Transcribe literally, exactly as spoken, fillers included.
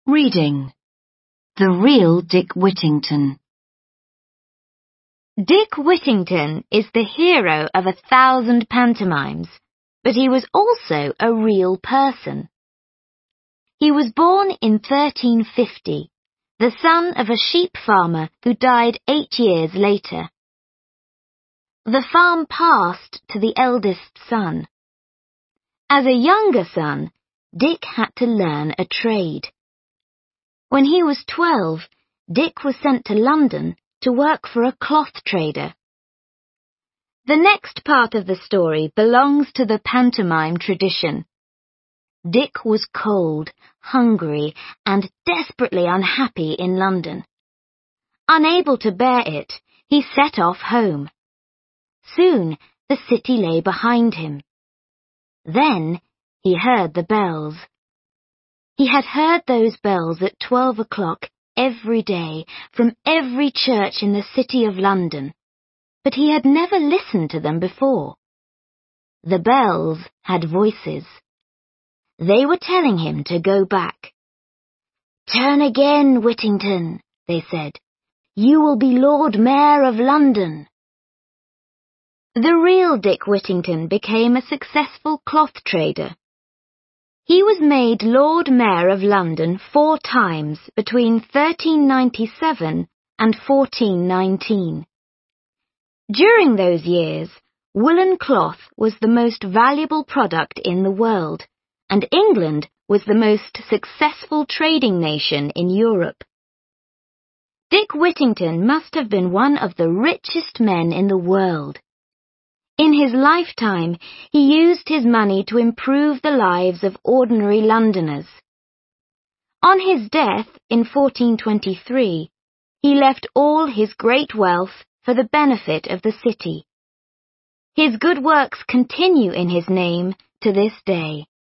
Reading. The Real Dick Whittington. Dick Whittington is the hero of a thousand pantomimes, but he was also a real person. He was born in thirteen fifty, the son of a sheep farmer who died eight years later. The farm passed to the eldest son. As a younger son, Dick had to learn a trade. When he was twelve, Dick was sent to London to work for a cloth trader. The next part of the story belongs to the pantomime tradition. Dick was cold, hungry, and desperately unhappy in London. Unable to bear it, he set off home. Soon, the city lay behind him. Then, he heard the bells. He had heard those bells at twelve o'clock every day from every church in the city of London, but he had never listened to them before. The bells had voices. They were telling him to go back. "Turn again, Whittington," they said. "You will be Lord Mayor of London." The real Dick Whittington became a successful cloth trader. He was made Lord Mayor of London four times between thirteen ninety-seven and fourteen nineteen. During those years, woolen cloth was the most valuable product in the world, and England was the most successful trading nation in Europe. Dick Whittington must have been one of the richest men in the world. In his lifetime, he used his money to improve the lives of ordinary Londoners. On his death in fourteen twenty-three, he left all his great wealth for the benefit of the city. His good works continue in his name to this day.